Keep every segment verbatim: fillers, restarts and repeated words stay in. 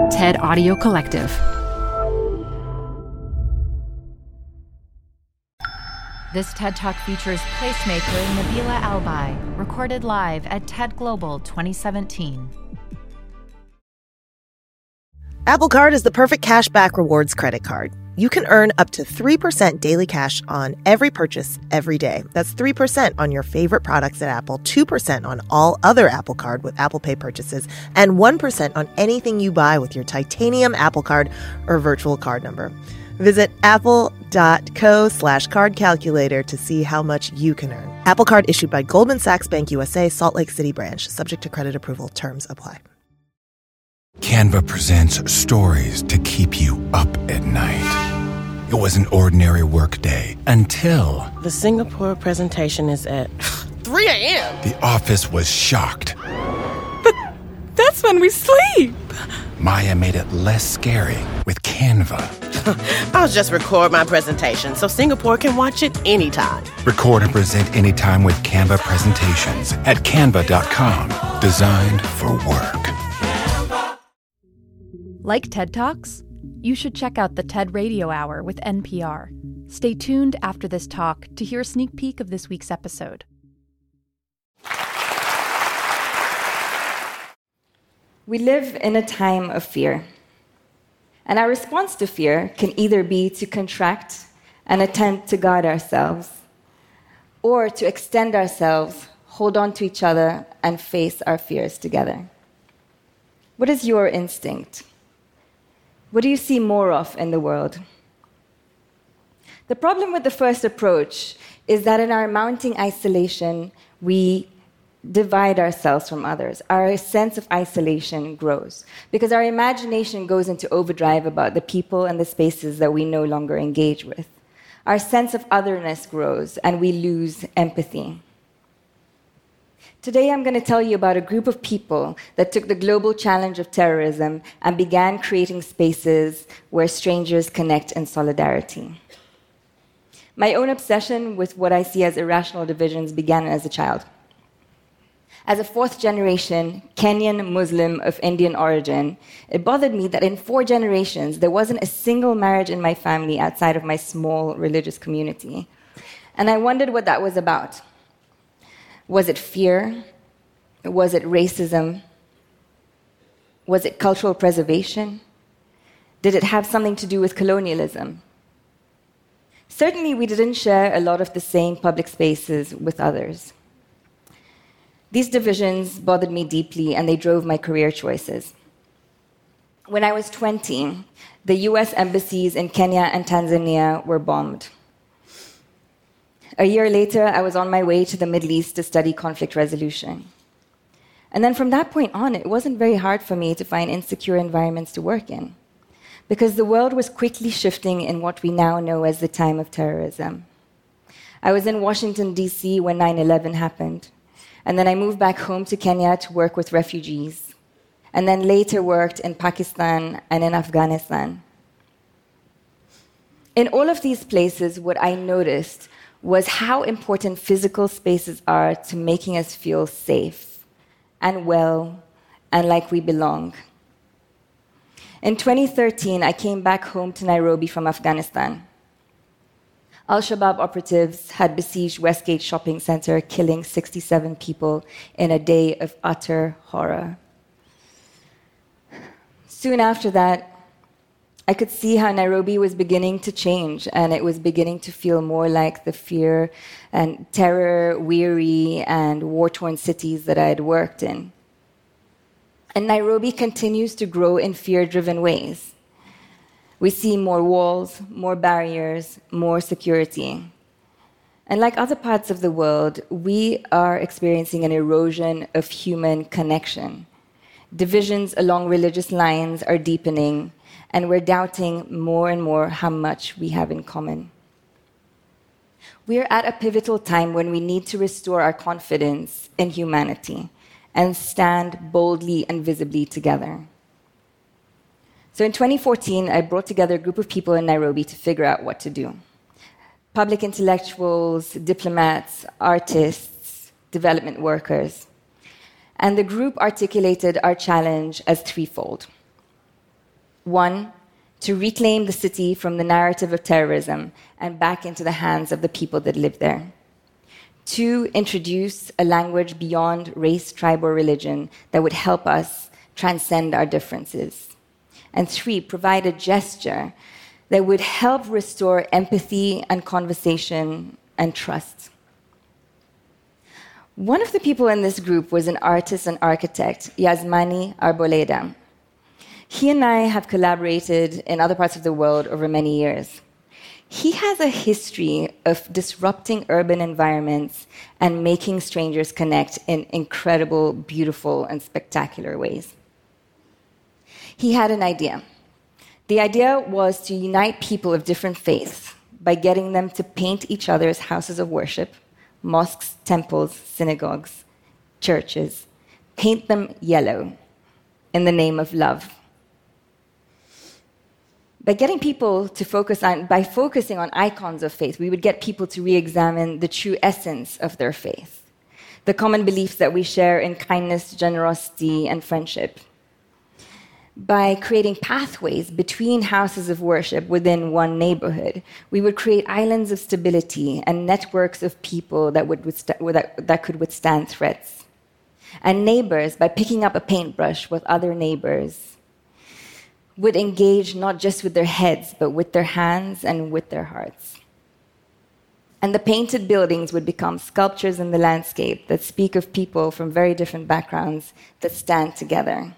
TED Audio Collective. This TED Talk features placemaker Nabila Albai, recorded live at TED Global twenty seventeen. Apple Card is the perfect cashback rewards credit card. You can earn up to three percent daily cash on every purchase every day. That's three percent on your favorite products at Apple, two percent on all other Apple Card with Apple Pay purchases, and one percent on anything you buy with your titanium Apple Card or virtual card number. Visit apple.co slash card calculator to see how much you can earn. Apple Card issued by Goldman Sachs Bank U S A, Salt Lake City branch. Subject to credit approval. Terms apply. Canva presents stories to keep you up at night. It was an ordinary workday until... The Singapore presentation is at three a.m. The office was shocked. But that's when we sleep. Maya made it less scary with Canva. I'll just record my presentation so Singapore can watch it anytime. Record and present anytime with Canva presentations at canva dot com. Designed for work. Like TED Talks? You should check out the TED Radio Hour with N P R. Stay tuned after this talk to hear a sneak peek of this week's episode. We live in a time of fear. And our response to fear can either be to contract and attempt to guard ourselves, or to extend ourselves, hold on to each other, and face our fears together. What is your instinct? What do you see more of in the world? The problem with the first approach is that in our mounting isolation, we divide ourselves from others. Our sense of isolation grows because our imagination goes into overdrive about the people and the spaces that we no longer engage with. Our sense of otherness grows and we lose empathy. Today I'm going to tell you about a group of people that took the global challenge of terrorism and began creating spaces where strangers connect in solidarity. My own obsession with what I see as irrational divisions began as a child. As a fourth-generation Kenyan Muslim of Indian origin, it bothered me that in four generations, there wasn't a single marriage in my family outside of my small religious community. And I wondered what that was about. Was it fear? Was it racism? Was it cultural preservation? Did it have something to do with colonialism? Certainly, we didn't share a lot of the same public spaces with others. These divisions bothered me deeply, and they drove my career choices. When I was twenty, the U S embassies in Kenya and Tanzania were bombed. A year later, I was on my way to the Middle East to study conflict resolution. And then from that point on, it wasn't very hard for me to find insecure environments to work in, because the world was quickly shifting in what we now know as the time of terrorism. I was in Washington, D C when nine eleven happened. And then I moved back home to Kenya to work with refugees, and then later worked in Pakistan and in Afghanistan. In all of these places, what I noticed was how important physical spaces are to making us feel safe and well and like we belong. In twenty thirteen, I came back home to Nairobi from Afghanistan. Al-Shabaab operatives had besieged Westgate Shopping Center, killing sixty-seven people in a day of utter horror. Soon after that, I could see how Nairobi was beginning to change, and it was beginning to feel more like the fear and terror-weary and war-torn cities that I had worked in. And Nairobi continues to grow in fear-driven ways. We see more walls, more barriers, more security. And like other parts of the world, we are experiencing an erosion of human connection. Divisions along religious lines are deepening, and we're doubting more and more how much we have in common. We are at a pivotal time when we need to restore our confidence in humanity and stand boldly and visibly together. So in twenty fourteen, I brought together a group of people in Nairobi to figure out what to do. Public intellectuals, diplomats, artists, development workers. And the group articulated our challenge as threefold. One, to reclaim the city from the narrative of terrorism and back into the hands of the people that live there. Two, introduce a language beyond race, tribe, or religion that would help us transcend our differences. And three, provide a gesture that would help restore empathy and conversation and trust. One of the people in this group was an artist and architect, Yasmani Arboleda. He and I have collaborated in other parts of the world over many years. He has a history of disrupting urban environments and making strangers connect in incredible, beautiful, and spectacular ways. He had an idea. The idea was to unite people of different faiths by getting them to paint each other's houses of worship, mosques, temples, synagogues, churches, paint them yellow in the name of love. By getting people to focus on, by focusing on icons of faith, we would get people to re-examine the true essence of their faith, the common beliefs that we share in kindness, generosity, and friendship. By creating pathways between houses of worship within one neighborhood, we would create islands of stability and networks of people that, would withsta- that, that could withstand threats. And neighbors, by picking up a paintbrush with other neighbors, would engage not just with their heads, but with their hands and with their hearts. And the painted buildings would become sculptures in the landscape that speak of people from very different backgrounds that stand together.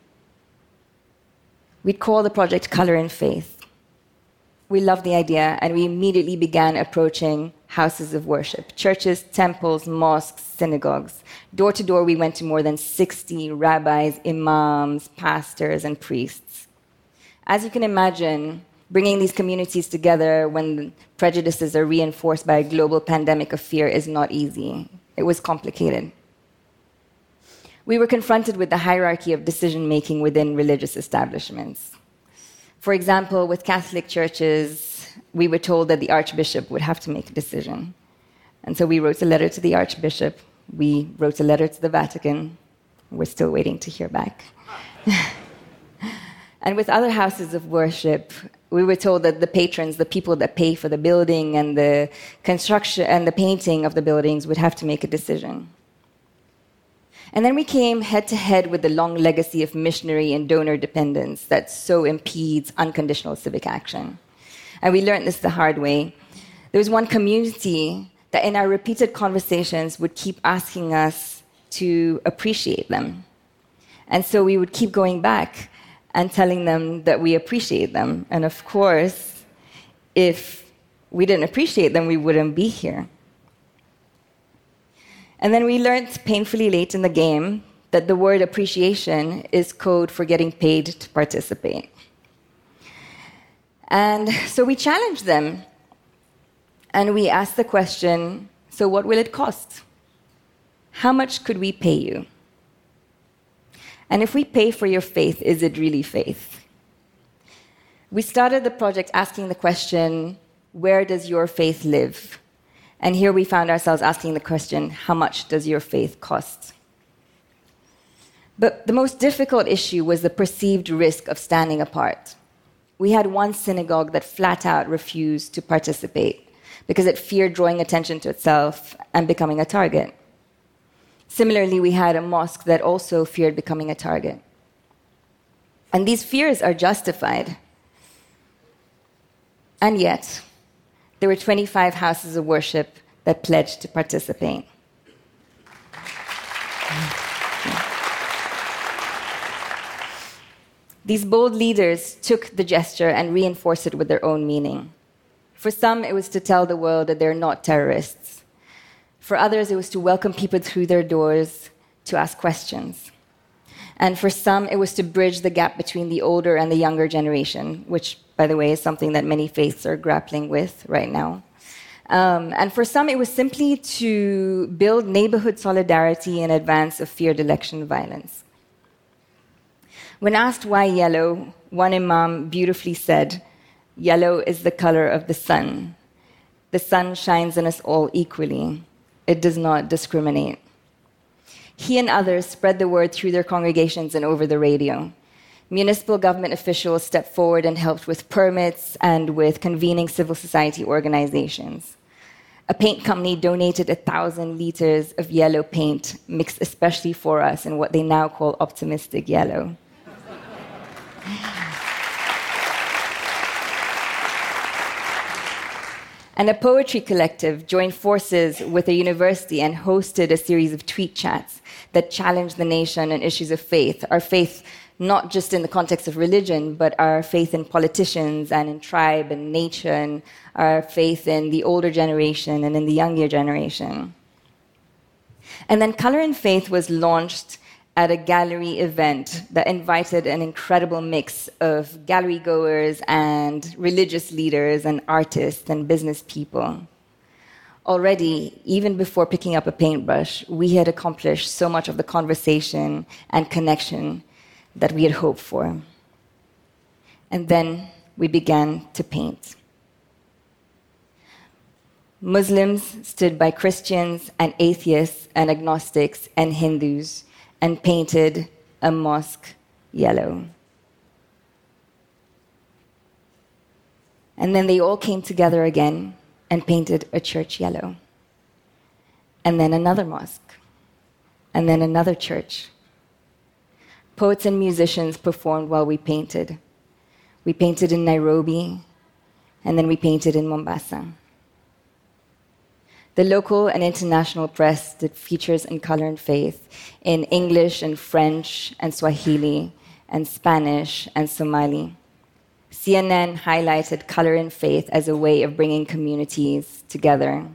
We'd call the project Color in Faith. We loved the idea, and we immediately began approaching houses of worship, churches, temples, mosques, synagogues. Door to door, we went to more than sixty rabbis, imams, pastors, and priests. As you can imagine, bringing these communities together when prejudices are reinforced by a global pandemic of fear is not easy. It was complicated. We were confronted with the hierarchy of decision-making within religious establishments. For example, with Catholic churches, we were told that the Archbishop would have to make a decision. And so we wrote a letter to the Archbishop. We wrote a letter to the Vatican. We're still waiting to hear back. And with other houses of worship, we were told that the patrons, the people that pay for the building and the construction and the painting of the buildings, would have to make a decision. And then we came head to head with the long legacy of missionary and donor dependence that so impedes unconditional civic action. And we learned this the hard way. There was one community that in our repeated conversations would keep asking us to appreciate them. And so we would keep going back and telling them that we appreciate them. And of course, if we didn't appreciate them, we wouldn't be here. And then we learned painfully late in the game that the word appreciation is code for getting paid to participate. And so we challenged them, and we asked the question, so what will it cost? How much could we pay you? And if we pay for your faith, is it really faith? We started the project asking the question, where does your faith live? And here we found ourselves asking the question, how much does your faith cost? But the most difficult issue was the perceived risk of standing apart. We had one synagogue that flat out refused to participate because it feared drawing attention to itself and becoming a target. Similarly, we had a mosque that also feared becoming a target. And these fears are justified. And yet, there were twenty-five houses of worship that pledged to participate. These bold leaders took the gesture and reinforced it with their own meaning. For some, it was to tell the world that they're not terrorists. For others, it was to welcome people through their doors, to ask questions. And for some, it was to bridge the gap between the older and the younger generation, which, by the way, is something that many faiths are grappling with right now. Um, and for some, it was simply to build neighborhood solidarity in advance of feared election violence. When asked why yellow, one imam beautifully said, "Yellow is the color of the sun. The sun shines on us all equally. It does not discriminate." He and others spread the word through their congregations and over the radio. Municipal government officials stepped forward and helped with permits and with convening civil society organizations. A paint company donated a thousand liters of yellow paint, mixed especially for us in what they now call optimistic yellow. And a poetry collective joined forces with a university and hosted a series of tweet chats that challenged the nation on issues of faith, our faith not just in the context of religion, but our faith in politicians and in tribe and nature, and our faith in the older generation and in the younger generation. And then Color and Faith was launched at a gallery event that invited an incredible mix of gallery goers and religious leaders and artists and business people. Already, even before picking up a paintbrush, we had accomplished so much of the conversation and connection that we had hoped for. And then we began to paint. Muslims stood by Christians and atheists and agnostics and Hindus and painted a mosque yellow. And then they all came together again and painted a church yellow. And then another mosque. And then another church. Poets and musicians performed while we painted. We painted in Nairobi, and then we painted in Mombasa. The local and international press did features in Color and Faith in English and French and Swahili and Spanish and Somali. C N N highlighted Color and Faith as a way of bringing communities together.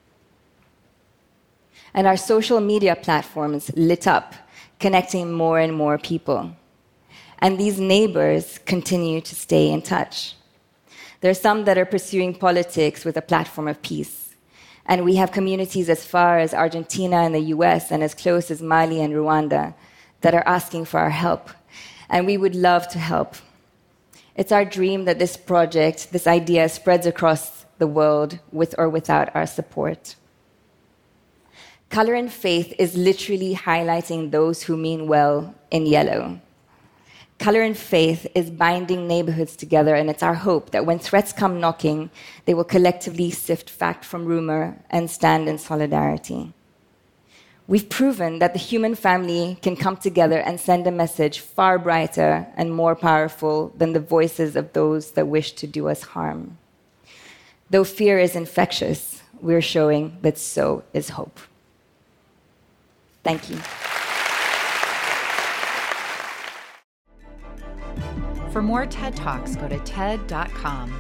And our social media platforms lit up, connecting more and more people. And these neighbors continue to stay in touch. There are some that are pursuing politics with a platform of peace. And we have communities as far as Argentina and the U S and as close as Mali and Rwanda that are asking for our help. And we would love to help. It's our dream that this project, this idea, spreads across the world with or without our support. Color and Faith is literally highlighting those who mean well in yellow. Color and Faith is binding neighborhoods together, and it's our hope that when threats come knocking, they will collectively sift fact from rumor and stand in solidarity. We've proven that the human family can come together and send a message far brighter and more powerful than the voices of those that wish to do us harm. Though fear is infectious, we're showing that so is hope. Thank you. For more TED Talks, go to TED dot com.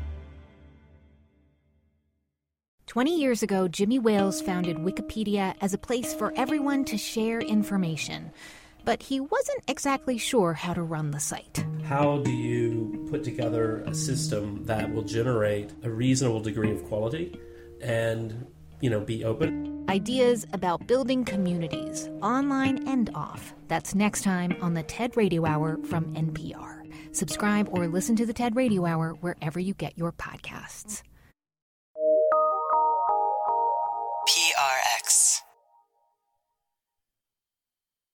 Twenty years ago, Jimmy Wales founded Wikipedia as a place for everyone to share information. But he wasn't exactly sure how to run the site. How do you put together a system that will generate a reasonable degree of quality and, you know, be open? Ideas about building communities, online and off. That's next time on the TED Radio Hour from N P R. Subscribe or listen to the TED Radio Hour wherever you get your podcasts.